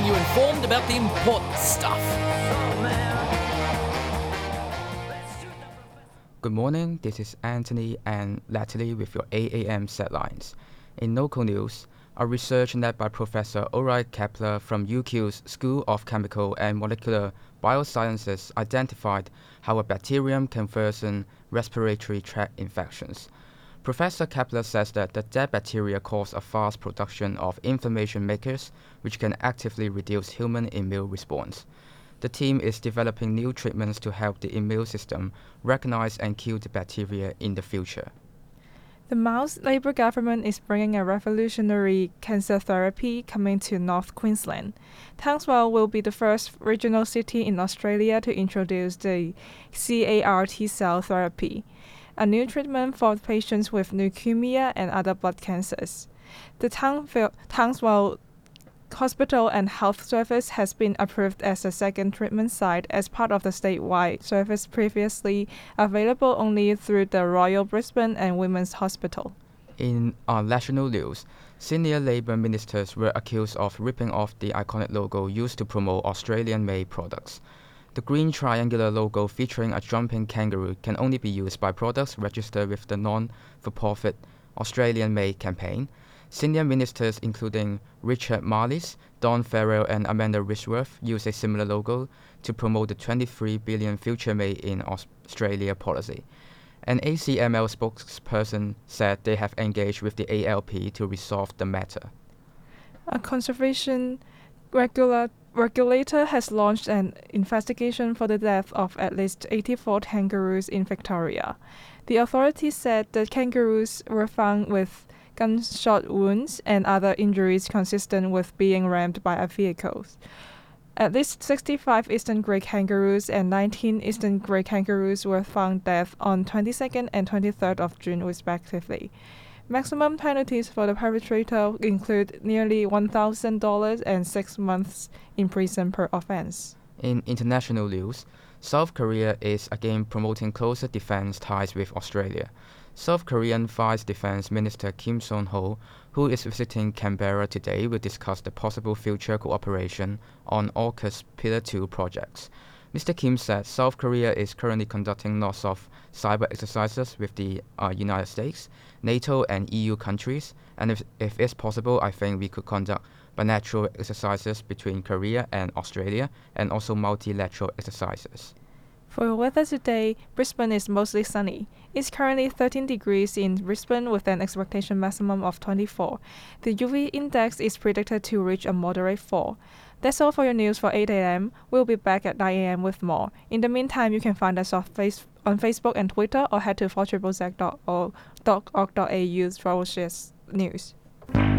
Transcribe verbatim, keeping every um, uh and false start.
you informed about the important stuff. Good morning, this is Anthony and Latterly with your eight a m set lines. In local news, a research led by Professor Ulrich Kepler from U Q's School of Chemical and Molecular Biosciences identified how a bacterium can worsen respiratory tract infections. Professor Kepler says that the dead bacteria cause a fast production of inflammation makers, which can actively reduce human immune response. The team is developing new treatments to help the immune system recognize and kill the bacteria in the future. The Miles Labour government is bringing a revolutionary cancer therapy coming to North Queensland. Townsville will be the first regional city in Australia to introduce the C A R T cell therapy, a new treatment for patients with leukemia and other blood cancers. The Townsville, Townsville Hospital and Health Service has been approved as a second treatment site as part of the statewide service previously available only through the Royal Brisbane and Women's Hospital. In our national news, senior Labour ministers were accused of ripping off the iconic logo used to promote Australian-made products. The green triangular logo featuring a jumping kangaroo can only be used by products registered with the non-for-profit Australian-made campaign. Senior ministers including Richard Marles, Don Farrell and Amanda Rishworth use a similar logo to promote the twenty-three billion Future Made in Australia policy. An A C M L spokesperson said they have engaged with the A L P to resolve the matter. A conservation regula- regulator has launched an investigation for the death of at least eighty-four kangaroos in Victoria. The authorities said the kangaroos were found with gunshot wounds and other injuries consistent with being rammed by a vehicle. At least sixty-five eastern grey kangaroos and nineteen eastern grey kangaroos were found dead on twenty-second and twenty-third of June respectively. Maximum penalties for the perpetrator include nearly one thousand dollars and six months in prison per offense. In international news, South Korea is again promoting closer defense ties with Australia. South Korean Vice Defense Minister Kim Son-ho, who is visiting Canberra today, will discuss the possible future cooperation on AUKUS Pillar two projects. Mister Kim said South Korea is currently conducting lots of cyber exercises with the uh, United States, NATO and E U countries, and if, if it's possible, I think we could conduct bilateral exercises between Korea and Australia, and also multilateral exercises. For the weather today, Brisbane is mostly sunny. It's currently thirteen degrees in Brisbane with an expectation maximum of twenty-four. The U V index is predicted to reach a moderate four. That's all for your news for eight a m. We'll be back at nine a m with more. In the meantime, you can find us on, face- on Facebook and Twitter or head to four z z dot org dot a u for news.